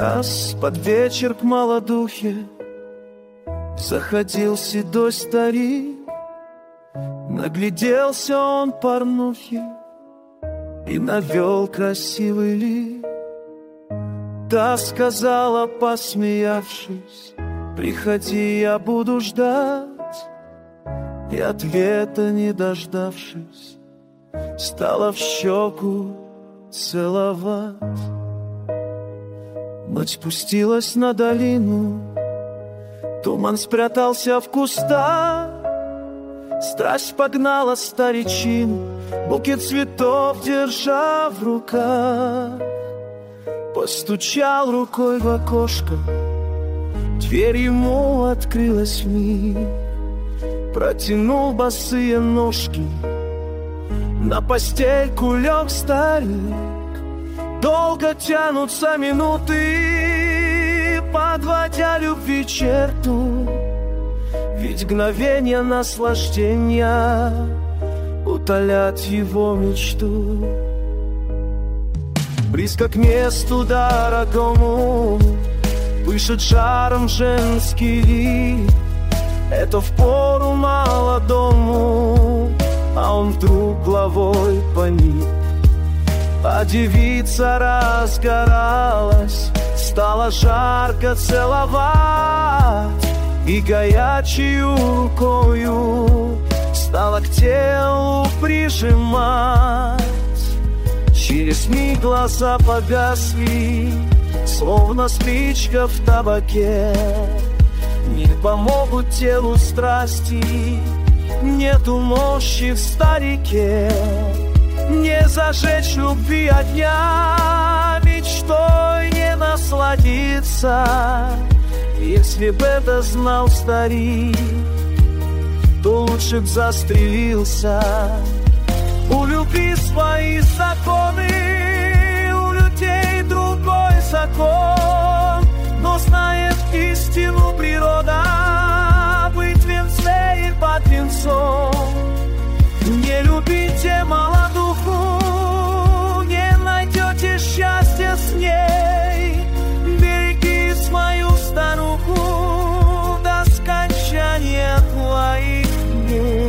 Раз под вечер к молодухе заходил седой старик. Нагляделся он порнухи и навел красивый лик. Та сказала, посмеявшись: приходи, я буду ждать. И ответа не дождавшись, стала в щеку целовать. Ночь спустилась на долину, туман спрятался в кустах. Страсть погнала старичину, букет цветов держа в руках. Постучал рукой в окошко, дверь ему открылась вмиг. Протянул босые ножки, на постельку лег старик. Долго тянутся минуты, подводя любви черту. Ведь мгновенья наслаждения утолят его мечту. Близко к месту дорогому пышет жаром женский вид. Это впору молодому, а он вдруг головой поник. А девица разгоралась, стала жарко целовать. И горячую рукою стала к телу прижимать. Через миг глаза погасли, словно спичка в табаке. Не помогут телу страсти, нету мощи в старике. Не зажечь любви огня, мечтой не насладиться. Если б это знал старик, то лучше б застрелился. У любви свои законы, у людей другой закон. Но знает истину природа, быть в венце и под венцом. Не любите молодуху, не найдете счастья с ней. Береги свою старуху до скончания твоих дней.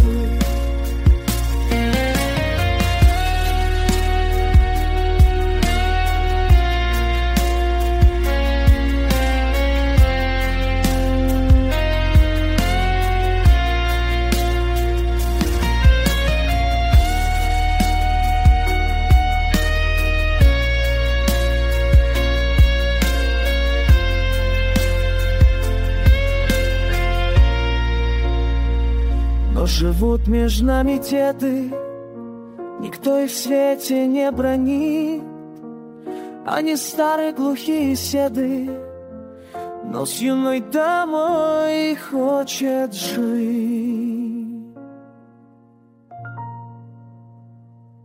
Живут между нами деды, никто их в свете не бронит. Они старые глухие седы, но с юной дамой хочет жить.